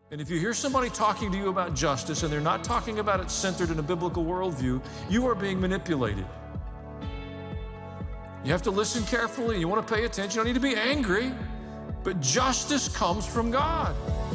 And if you hear somebody talking to you about justice and they're not talking about it centered in a biblical worldview, you are being manipulated. You have to listen carefully. You want to pay attention. You don't need to be angry, but justice comes from God.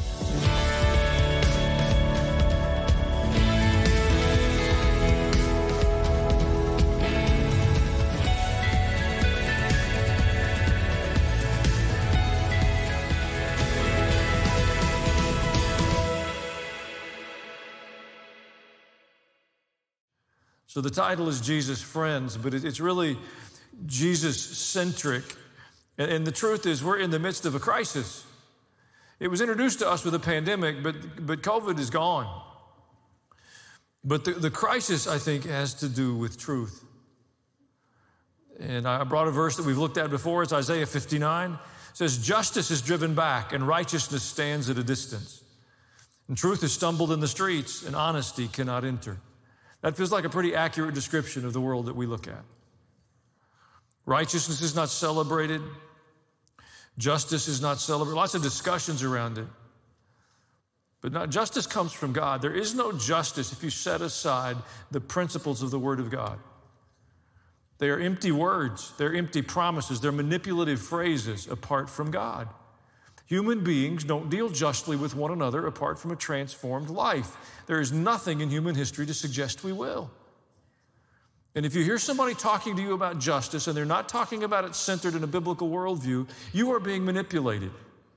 So the title is Jesus Friends, but it's really Jesus-centric. And the truth is we're in the midst of a crisis. It was introduced to us with a pandemic, but COVID is gone. But the crisis, I think, has to do with truth. And I brought a verse that we've looked at before. It's Isaiah 59. It says, justice is driven back and righteousness stands at a distance. And truth has stumbled in the streets and honesty cannot enter. That feels like a pretty accurate description of the world that we look at. Righteousness is not celebrated. Justice is not celebrated. Lots of discussions around it. But justice comes from God. There is no justice if you set aside the principles of the Word of God. They are empty words. They're empty promises. They're manipulative phrases apart from God. Human beings don't deal justly with one another apart from a transformed life. There is nothing in human history to suggest we will. And if you hear somebody talking to you about justice and they're not talking about it centered in a biblical worldview, you are being manipulated.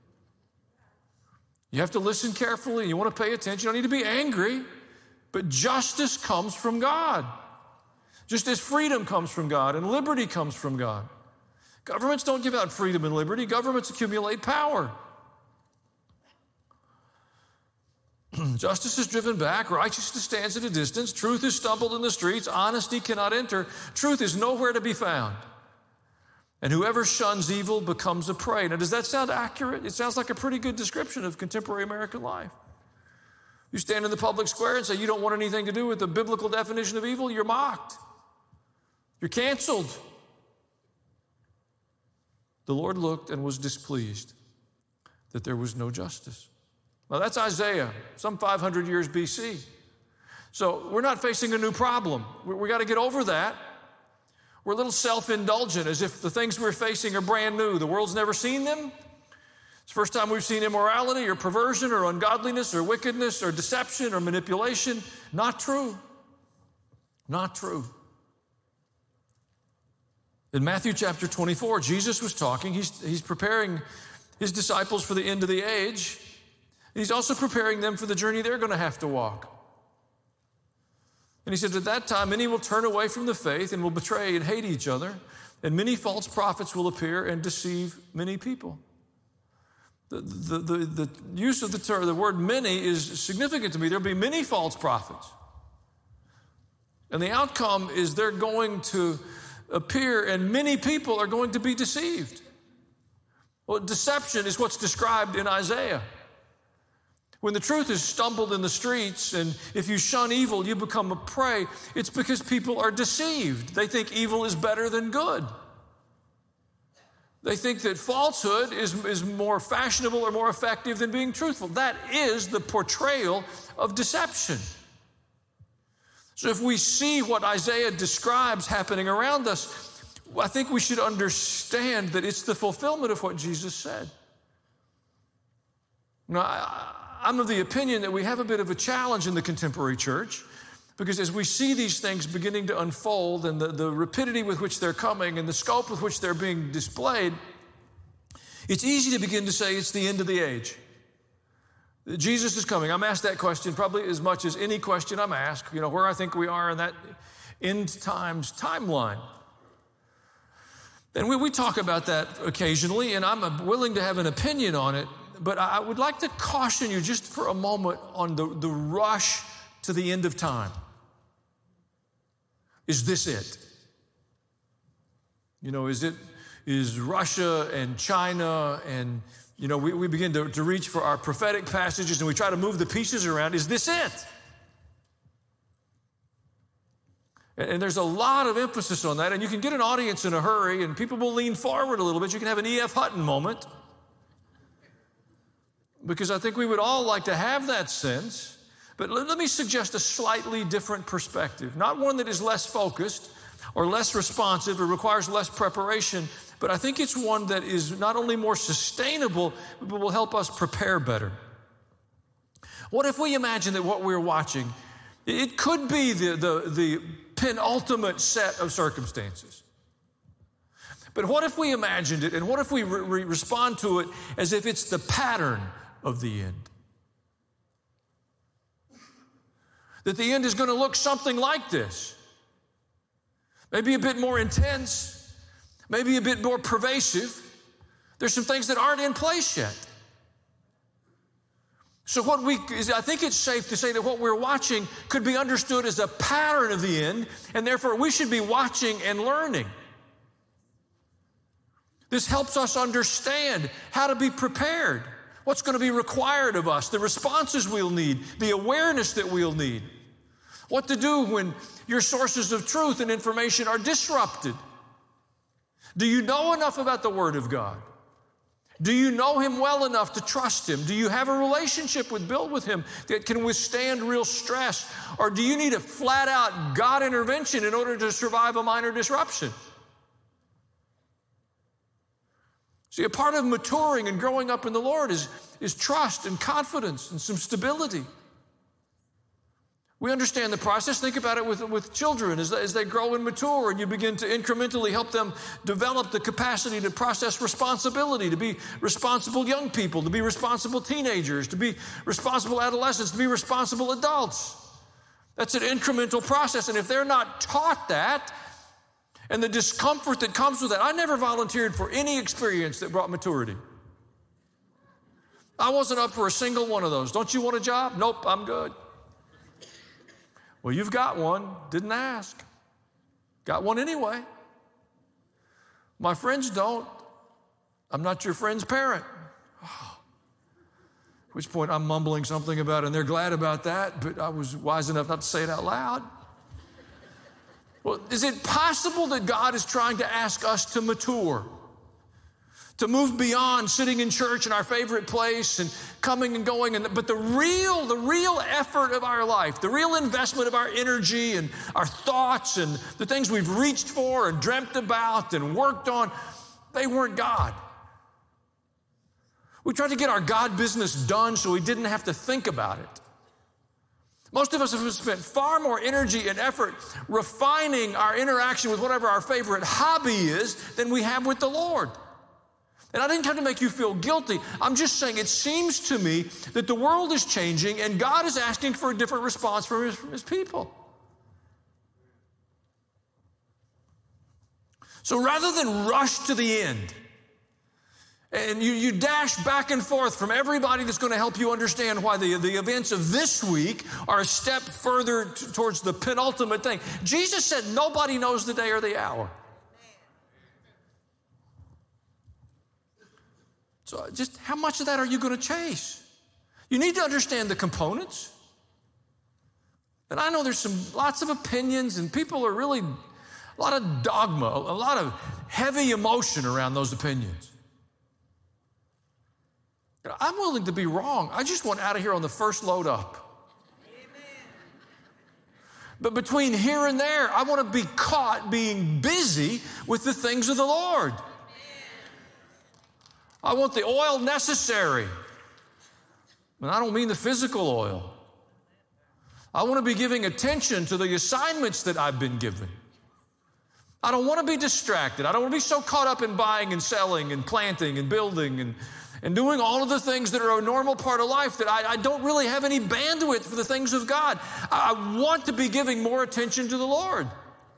You have to listen carefully. You want to pay attention. You don't need to be angry, but justice comes from God. Just as freedom comes from God and liberty comes from God. Governments don't give out freedom and liberty. Governments accumulate power. Justice is driven back. Righteousness stands at a distance. Truth is stumbled in the streets. Honesty cannot enter. Truth is nowhere to be found. And whoever shuns evil becomes a prey. Now, does that sound accurate? It sounds like a pretty good description of contemporary American life. You stand in the public square and say you don't want anything to do with the biblical definition of evil, you're mocked. You're canceled. The Lord looked and was displeased that there was no justice. Now that's Isaiah, some 500 years BC. So we're not facing a new problem. We got to get over that. We're a little self-indulgent, as if the things we're facing are brand new. The world's never seen them. It's the first time we've seen immorality or perversion or ungodliness or wickedness or deception or manipulation. Not true. Not true. In Matthew chapter 24, Jesus was talking. He's preparing his disciples for the end of the age. He's also preparing them for the journey they're going to have to walk. And he said, at that time, many will turn away from the faith and will betray and hate each other, and many false prophets will appear and deceive many people. The use of the word many is significant to me. There'll be many false prophets. And the outcome is they're going to appear and many people are going to be deceived. Well, deception is what's described in Isaiah. When the truth is stumbled in the streets and if you shun evil, you become a prey, it's because people are deceived. They think evil is better than good. They think that falsehood is more fashionable or more effective than being truthful. That is the portrayal of deception. So if we see what Isaiah describes happening around us, I think we should understand that it's the fulfillment of what Jesus said. Now, I'm of the opinion that we have a bit of a challenge in the contemporary church because as we see these things beginning to unfold and the rapidity with which they're coming and the scope with which they're being displayed, it's easy to begin to say it's the end of the age. Jesus is coming. I'm asked that question probably as much as any question I'm asked, where I think we are in that end times timeline. And we talk about that occasionally, and I'm willing to have an opinion on it, but I would like to caution you just for a moment on the rush to the end of time. Is this it? Is Russia and China and, we begin to reach for our prophetic passages and we try to move the pieces around. Is this it? And there's a lot of emphasis on that, and you can get an audience in a hurry, and people will lean forward a little bit. You can have an E.F. Hutton moment. because I think we would all like to have that sense. But let me suggest a slightly different perspective, not one that is less focused or less responsive or requires less preparation, but I think it's one that is not only more sustainable, but will help us prepare better. What if we imagine that what we're watching, it could be the penultimate set of circumstances? But what if we imagined it, and what if we respond to it as if it's the pattern of the end? That the end is going to look something like this. Maybe a bit more intense, maybe a bit more pervasive. There's some things that aren't in place yet. So I think it's safe to say that what we're watching could be understood as a pattern of the end, and therefore we should be watching and learning. This helps us understand how to be prepared, what's going to be required of us, the responses we'll need, the awareness that we'll need, what to do when your sources of truth and information are disrupted. Do you know enough about the Word of God? Do you know Him well enough to trust Him? Do you have a relationship built with Him that can withstand real stress? Or do you need a flat-out God intervention in order to survive a minor disruption? See, a part of maturing and growing up in the Lord is trust and confidence and some stability. We understand the process. Think about it with children as they grow and mature, and you begin to incrementally help them develop the capacity to process responsibility, to be responsible young people, to be responsible teenagers, to be responsible adolescents, to be responsible adults. That's an incremental process, and if they're not taught that, and the discomfort that comes with that, I never volunteered for any experience that brought maturity. I wasn't up for a single one of those. Don't you want a job? Nope, I'm good. Well, you've got one. Didn't ask. Got one anyway. My friends don't. I'm not your friend's parent. Oh. At which point I'm mumbling something about it, and they're glad about that, but I was wise enough not to say it out loud. Well, is it possible that God is trying to ask us to mature? To move beyond sitting in church in our favorite place and coming and going, but the real effort of our life, the real investment of our energy and our thoughts and the things we've reached for and dreamt about and worked on, they weren't God. We tried to get our God business done so we didn't have to think about it. Most of us have spent far more energy and effort refining our interaction with whatever our favorite hobby is than we have with the Lord. And I didn't come to make you feel guilty. I'm just saying it seems to me that the world is changing and God is asking for a different response from his people. So rather than rush to the end, and you dash back and forth from everybody that's going to help you understand why the events of this week are a step further towards the penultimate thing. Jesus said nobody knows the day or the hour. So just how much of that are you going to chase? You need to understand the components. And I know there's lots of opinions, and people are really, a lot of dogma, a lot of heavy emotion around those opinions. I'm willing to be wrong. I just want out of here on the first load up. Amen. But between here and there, I want to be caught being busy with the things of the Lord. Amen. I want the oil necessary. And I don't mean the physical oil. I want to be giving attention to the assignments that I've been given. I don't want to be distracted. I don't want to be so caught up in buying and selling and planting and building and doing all of the things that are a normal part of life that I don't really have any bandwidth for the things of God. I want to be giving more attention to the Lord.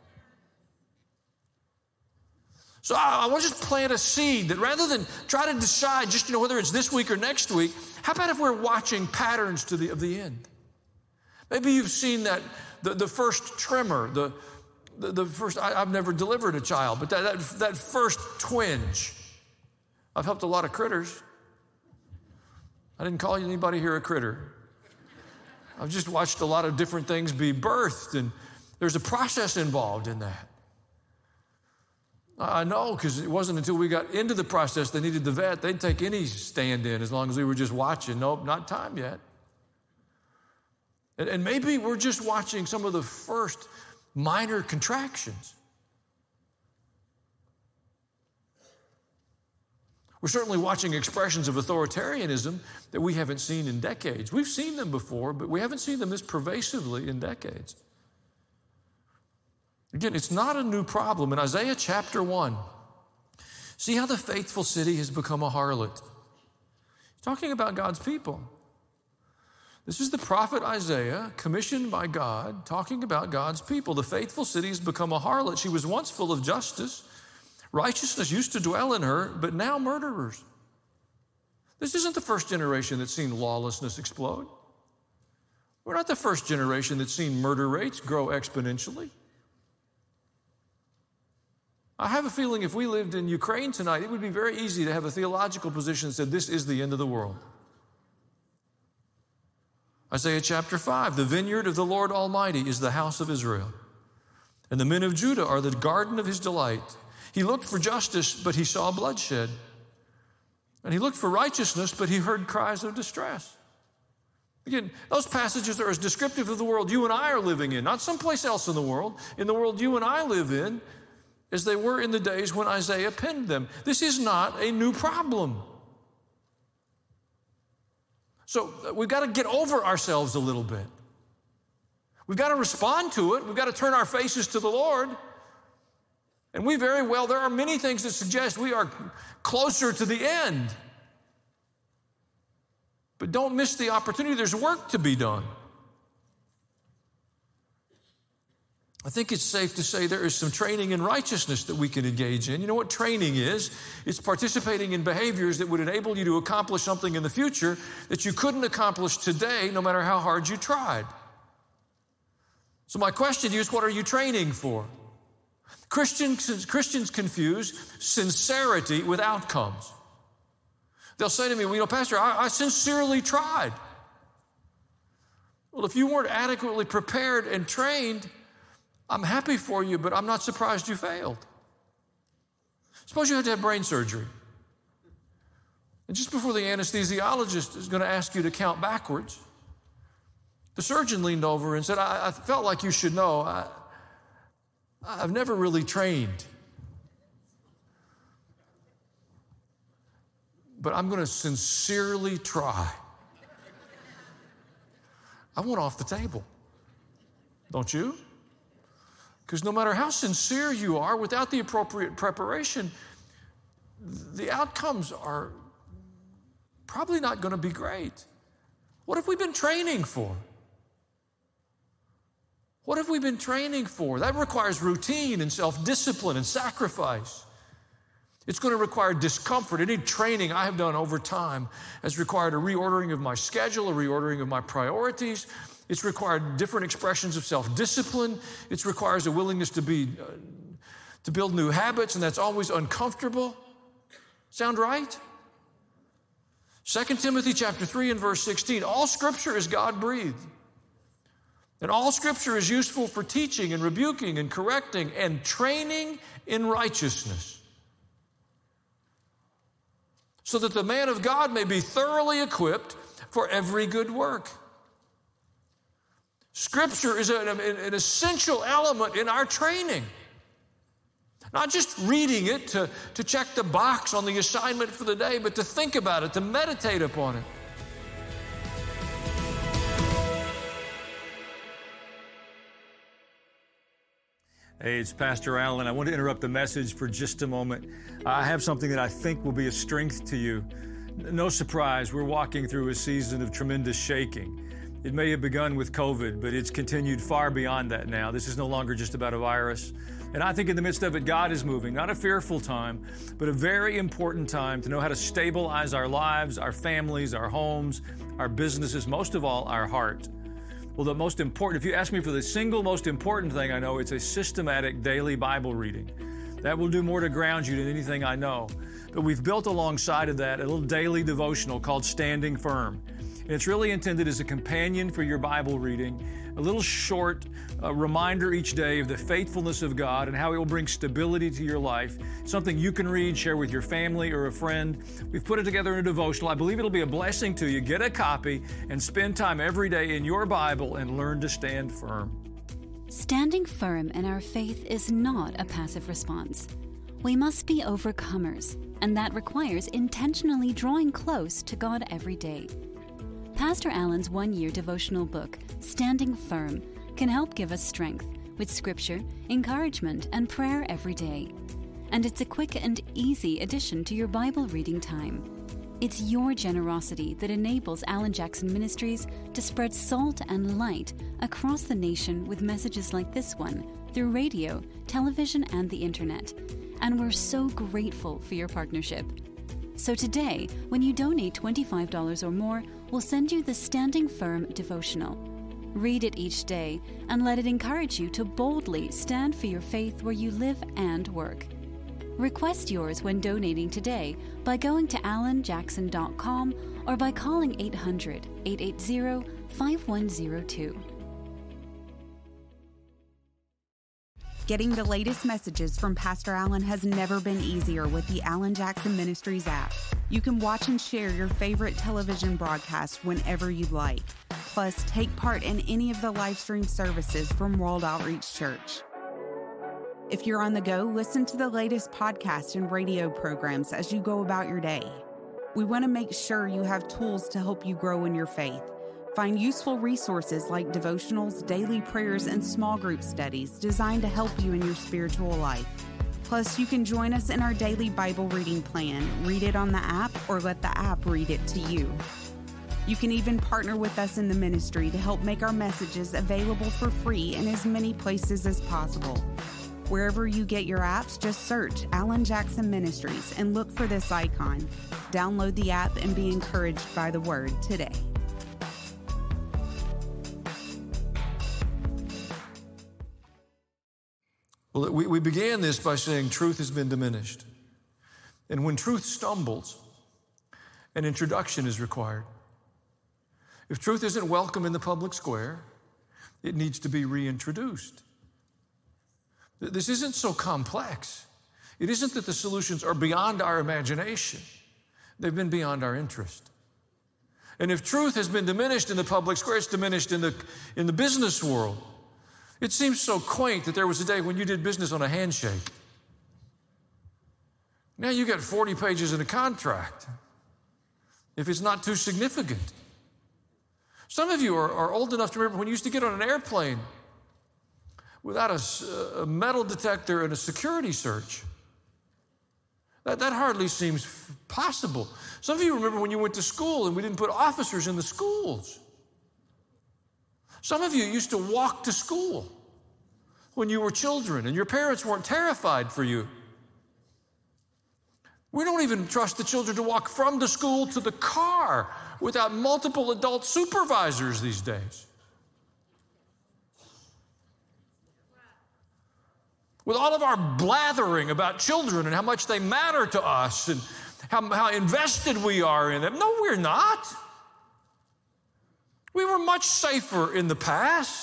So I want to just plant a seed that rather than try to decide just, whether it's this week or next week, how about if we're watching patterns of the end? Maybe you've seen that, the first tremor, the first, I've never delivered a child, but that first twinge. I've helped a lot of critters. I didn't call anybody here a critter. I've just watched a lot of different things be birthed, and there's a process involved in that. I know, because it wasn't until we got into the process they needed the vet. They'd take any stand in as long as we were just watching. Nope, not time yet. And maybe we're just watching some of the first minor contractions. We're certainly watching expressions of authoritarianism that we haven't seen in decades. We've seen them before, but we haven't seen them this pervasively in decades. Again, it's not a new problem. In Isaiah chapter 1, see how the faithful city has become a harlot. He's talking about God's people. This is the prophet Isaiah, commissioned by God, talking about God's people. The faithful city has become a harlot. She was once full of justice. Righteousness used to dwell in her, but now murderers. This isn't the first generation that's seen lawlessness explode. We're not the first generation that's seen murder rates grow exponentially. I have a feeling if we lived in Ukraine tonight, it would be very easy to have a theological position that said this is the end of the world. Isaiah chapter 5, the vineyard of the Lord Almighty is the house of Israel, and the men of Judah are the garden of his delight. He looked for justice, but he saw bloodshed. And he looked for righteousness, but he heard cries of distress. Again, those passages are as descriptive of the world you and I are living in, not someplace else in the world you and I live in, as they were in the days when Isaiah penned them. This is not a new problem. So we've got to get over ourselves a little bit. We've got to respond to it. We've got to turn our faces to the Lord. And there are many things that suggest we are closer to the end. But don't miss the opportunity. There's work to be done. I think it's safe to say there is some training in righteousness that we can engage in. You know what training is? It's participating in behaviors that would enable you to accomplish something in the future that you couldn't accomplish today, no matter how hard you tried. So my question to you is, what are you training for? Christians confuse sincerity with outcomes. They'll say to me, well, you know, Pastor, I sincerely tried. Well, if you weren't adequately prepared and trained, I'm happy for you, but I'm not surprised you failed. Suppose you had to have brain surgery. And just before the anesthesiologist is going to ask you to count backwards, the surgeon leaned over and said, I felt like you should know, I've never really trained. But I'm going to sincerely try. I went off the table. Don't you? Because no matter how sincere you are, without the appropriate preparation, the outcomes are probably not going to be great. What have we been training for? What have we been training for? That requires routine and self-discipline and sacrifice. It's going to require discomfort. Any training I have done over time has required a reordering of my schedule, a reordering of my priorities. It's required different expressions of self-discipline. It requires a willingness to build new habits, and that's always uncomfortable. Sound right? 2 Timothy chapter 3 and verse 16, all Scripture is God-breathed. And all Scripture is useful for teaching and rebuking and correcting and training in righteousness, so that the man of God may be thoroughly equipped for every good work. Scripture is an essential element in our training. Not just reading it to check the box on the assignment for the day, but to think about it, to meditate upon it. Hey, it's Pastor Allen. I want to interrupt the message for just a moment. I have something that I think will be a strength to you. No surprise, we're walking through a season of tremendous shaking. It may have begun with COVID, but it's continued far beyond that now. This is no longer just about a virus. And I think in the midst of it, God is moving. Not a fearful time, but a very important time to know how to stabilize our lives, our families, our homes, our businesses, most of all, our heart. Well, the most important, if you ask me for the single most important thing I know, it's a systematic daily Bible reading. That will do more to ground you than anything I know. But we've built alongside of that a little daily devotional called Standing Firm. And it's really intended as a companion for your Bible reading, a little short reminder each day of the faithfulness of God and how it will bring stability to your life, something you can read, share with your family or a friend. We've put it together in a devotional. I believe it'll be a blessing to you. Get a copy and spend time every day in your Bible and learn to stand firm. Standing firm in our faith is not a passive response. We must be overcomers, and that requires intentionally drawing close to God every day. Pastor Allen's one-year devotional book, Standing Firm, can help give us strength with scripture, encouragement, and prayer every day. And it's a quick and easy addition to your Bible reading time. It's your generosity that enables Alan Jackson Ministries to spread salt and light across the nation with messages like this one through radio, television, and the internet. And we're so grateful for your partnership. So today, when you donate $25 or more, we'll send you the Standing Firm devotional. Read it each day and let it encourage you to boldly stand for your faith where you live and work. Request yours when donating today by going to alanjackson.com or by calling 800-880-5102. Getting the latest messages from Pastor Allen has never been easier with the Alan Jackson Ministries app. You can watch and share your favorite television broadcast whenever you'd like. Plus, take part in any of the live stream services from World Outreach Church. If you're on the go, listen to the latest podcast and radio programs as you go about your day. We want to make sure you have tools to help you grow in your faith. Find useful resources like devotionals, daily prayers, and small group studies designed to help you in your spiritual life. Plus, you can join us in our daily Bible reading plan. Read it on the app or let the app read it to you. You can even partner with us in the ministry to help make our messages available for free in as many places as possible. Wherever you get your apps, just search Alan Jackson Ministries and look for this icon. Download the app and be encouraged by the Word today. Well, we began this by saying truth has been diminished. And when truth stumbles, an introduction is required. If truth isn't welcome in the public square, it needs to be reintroduced. This isn't so complex. It isn't that the solutions are beyond our imagination. They've been beyond our interest. And if truth has been diminished in the public square, it's diminished in the business world. It seems so quaint that there was a day when you did business on a handshake. Now you got 40 pages in a contract, if it's not too significant. Some of you are old enough to remember when you used to get on an airplane without a metal detector and a security search. That hardly seems possible. Some of you remember when you went to school and we didn't put officers in the schools. Some of you used to walk to school when you were children and your parents weren't terrified for you. We don't even trust the children to walk from the school to the car without multiple adult supervisors these days. With all of our blathering about children and how much they matter to us and how invested we are in them. No, we're not. We were much safer in the past.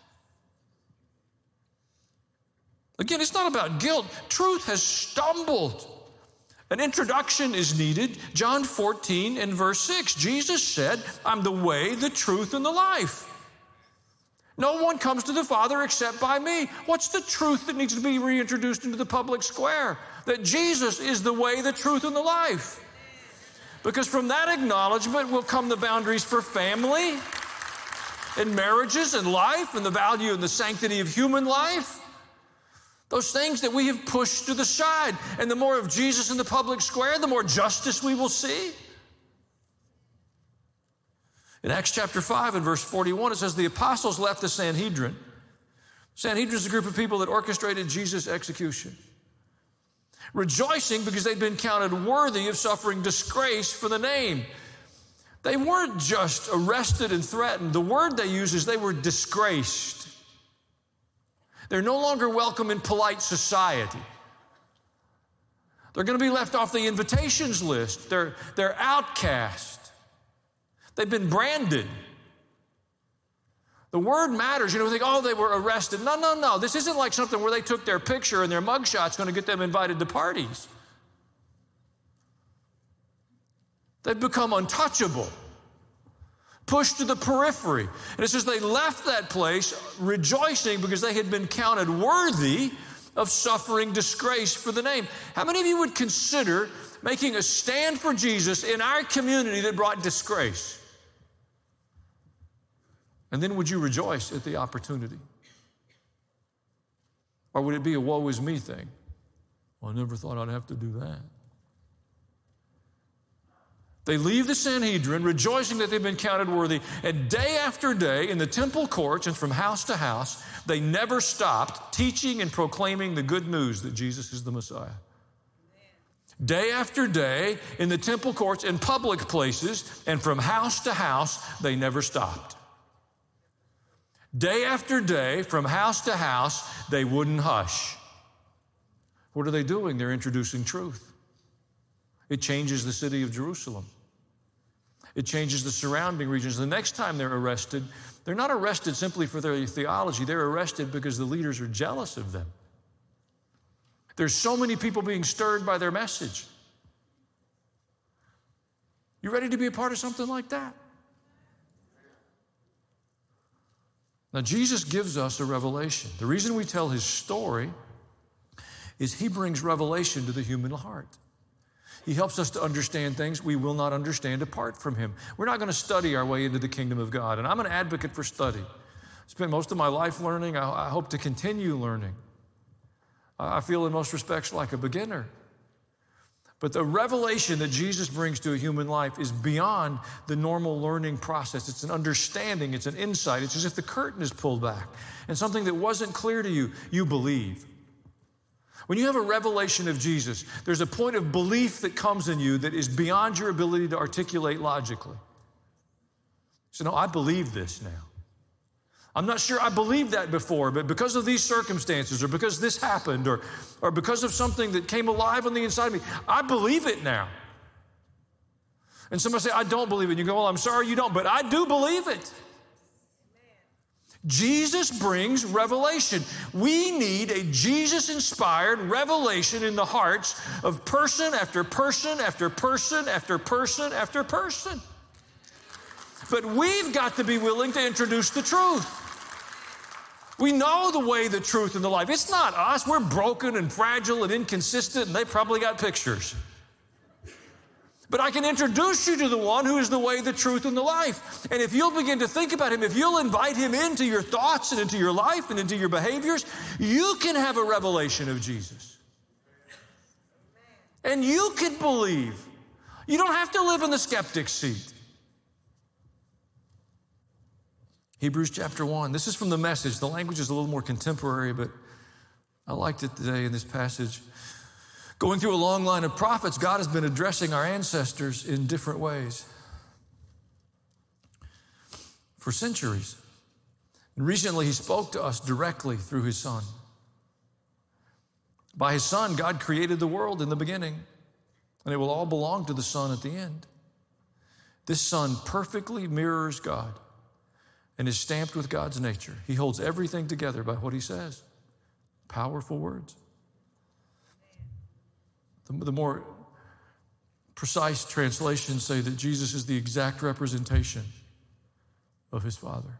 Again, it's not about guilt. Truth has stumbled. An introduction is needed. John 14 and verse 6, Jesus said, I'm the way, the truth, and the life. No one comes to the Father except by me. What's the truth that needs to be reintroduced into the public square? That Jesus is the way, the truth, and the life. Because from that acknowledgement will come the boundaries for family and marriages and life and the value and the sanctity of human life. Those things that we have pushed to the side. And the more of Jesus in the public square, the more justice we will see. In Acts chapter 5 and verse 41, it says, the apostles left the Sanhedrin. Sanhedrin is a group of people that orchestrated Jesus' execution, rejoicing because they'd been counted worthy of suffering disgrace for the name. They weren't just arrested and threatened. The word they use is they were disgraced. They're no longer welcome in polite society. They're going to be left off the invitations list. They're outcast. They've been branded. The word matters. We think, oh, they were arrested. No. This isn't like something where they took their picture and their mugshot's going to get them invited to parties. They've become untouchable, pushed to the periphery. And it says they left that place rejoicing because they had been counted worthy of suffering disgrace for the name. How many of you would consider making a stand for Jesus in our community that brought disgrace? And then would you rejoice at the opportunity? Or would it be a woe is me thing? Well, I never thought I'd have to do that. They leave the Sanhedrin rejoicing that they've been counted worthy, and day after day in the temple courts and from house to house, they never stopped teaching and proclaiming the good news that Jesus is the Messiah. Day after day in the temple courts in public places and from house to house, they never stopped. Day after day, from house to house, they wouldn't hush. What are they doing? They're introducing truth. It changes the city of Jerusalem. It changes the surrounding regions. The next time they're arrested, they're not arrested simply for their theology. They're arrested because the leaders are jealous of them. There's so many people being stirred by their message. You ready to be a part of something like that? Now, Jesus gives us a revelation. The reason we tell his story is he brings revelation to the human heart. He helps us to understand things we will not understand apart from him. We're not going to study our way into the kingdom of God, and I'm an advocate for study. I spent most of my life learning. I hope to continue learning. I feel in most respects like a beginner. But the revelation that Jesus brings to a human life is beyond the normal learning process. It's an understanding, it's an insight. It's as if the curtain is pulled back and something that wasn't clear to you, you believe. When you have a revelation of Jesus, there's a point of belief that comes in you that is beyond your ability to articulate logically. So, no, I believe this now. I'm not sure I believed that before, but because of these circumstances or because this happened or because of something that came alive on the inside of me, I believe it now. And somebody say, I don't believe it. And you go, well, I'm sorry you don't, but I do believe it. Jesus brings revelation. We need a Jesus-inspired revelation in the hearts of person after person after person after person after person. But we've got to be willing to introduce the truth. We know the way, the truth, and the life. It's not us. We're broken and fragile and inconsistent, and they probably got pictures. But I can introduce you to the one who is the way, the truth, and the life. And if you'll begin to think about him, if you'll invite him into your thoughts and into your life and into your behaviors, you can have a revelation of Jesus. And you can believe. You don't have to live in the skeptic's seat. Hebrews chapter 1. This is from the Message. The language is a little more contemporary, but I liked it today in this passage. Going through a long line of prophets, God has been addressing our ancestors in different ways for centuries. And recently, he spoke to us directly through his Son. By his Son, God created the world in the beginning, and it will all belong to the Son at the end. This Son perfectly mirrors God and is stamped with God's nature. He holds everything together by what he says. Powerful words. The more precise translations say that Jesus is the exact representation of his Father.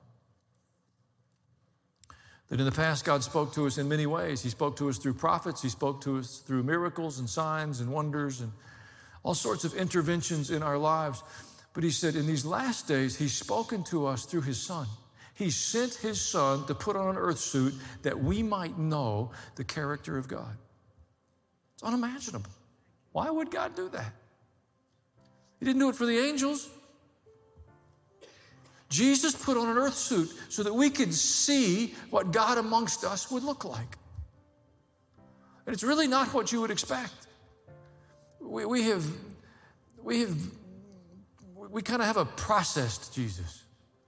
That in the past, God spoke to us in many ways. He spoke to us through prophets. He spoke to us through miracles and signs and wonders and all sorts of interventions in our lives. But he said in these last days, he's spoken to us through his Son. He sent his Son to put on an earth suit that we might know the character of God. It's unimaginable. Why would God do that? He didn't do it for the angels. Jesus put on an earth suit so that we could see what God amongst us would look like. And it's really not what you would expect. We kind of have a processed Jesus.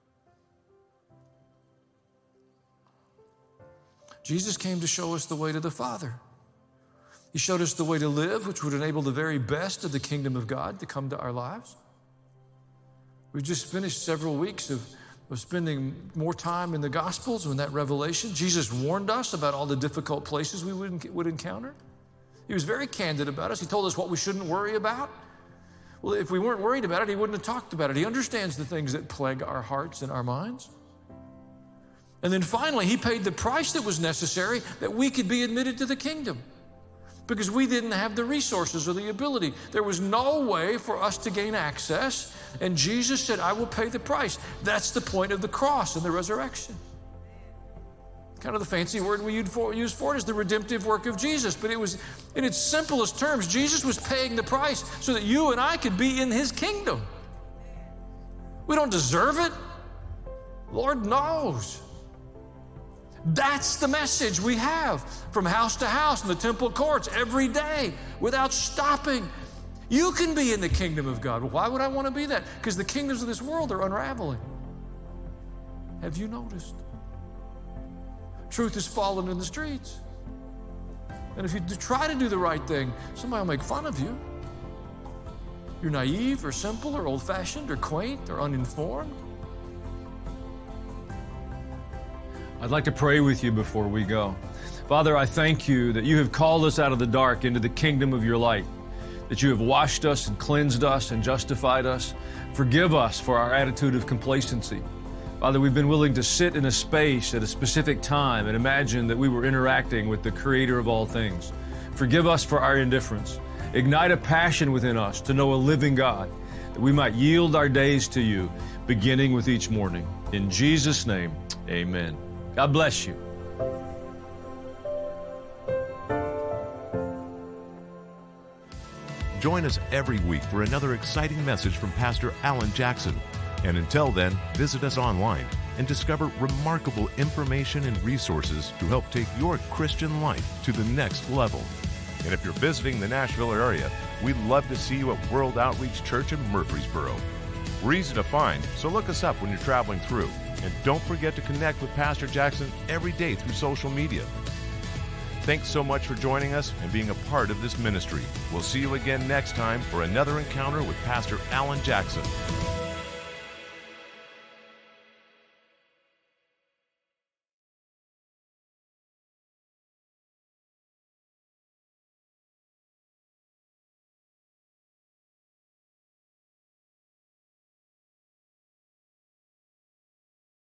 Jesus came to show us the way to the Father. He showed us the way to live, which would enable the very best of the kingdom of God to come to our lives. We've just finished several weeks of spending more time in the Gospels and that revelation. Jesus warned us about all the difficult places we would encounter. He was very candid about us. He told us what we shouldn't worry about. Well, if we weren't worried about it, he wouldn't have talked about it. He understands the things that plague our hearts and our minds. And then finally, he paid the price that was necessary that we could be admitted to the kingdom, because we didn't have the resources or the ability. There was no way for us to gain access, and Jesus said, I will pay the price. That's the point of the cross and the resurrection. Kind of the fancy word we use for it is the redemptive work of Jesus, but it was, in its simplest terms, Jesus was paying the price so that you and I could be in his kingdom. We don't deserve it. Lord knows. That's the message we have from house to house in the temple courts every day without stopping. You can be in the kingdom of God. Well, why would I want to be that? Because the kingdoms of this world are unraveling. Have you noticed? Truth has fallen in the streets. And if you try to do the right thing, somebody will make fun of you. You're naive or simple or old-fashioned or quaint or uninformed. I'd like to pray with you before we go. Father, I thank you that you have called us out of the dark into the kingdom of your light, that you have washed us and cleansed us and justified us. Forgive us for our attitude of complacency. Father, we've been willing to sit in a space at a specific time and imagine that we were interacting with the Creator of all things. Forgive us for our indifference. Ignite a passion within us to know a living God, that we might yield our days to you, beginning with each morning. In Jesus' name, amen. God bless you. Join us every week for another exciting message from Pastor Alan Jackson. And until then, visit us online and discover remarkable information and resources to help take your Christian life to the next level. And if you're visiting the Nashville area, we'd love to see you at World Outreach Church in Murfreesboro. We're easy to find, so look us up when you're traveling through. And don't forget to connect with Pastor Jackson every day through social media. Thanks so much for joining us and being a part of this ministry. We'll see you again next time for another encounter with Pastor Alan Jackson.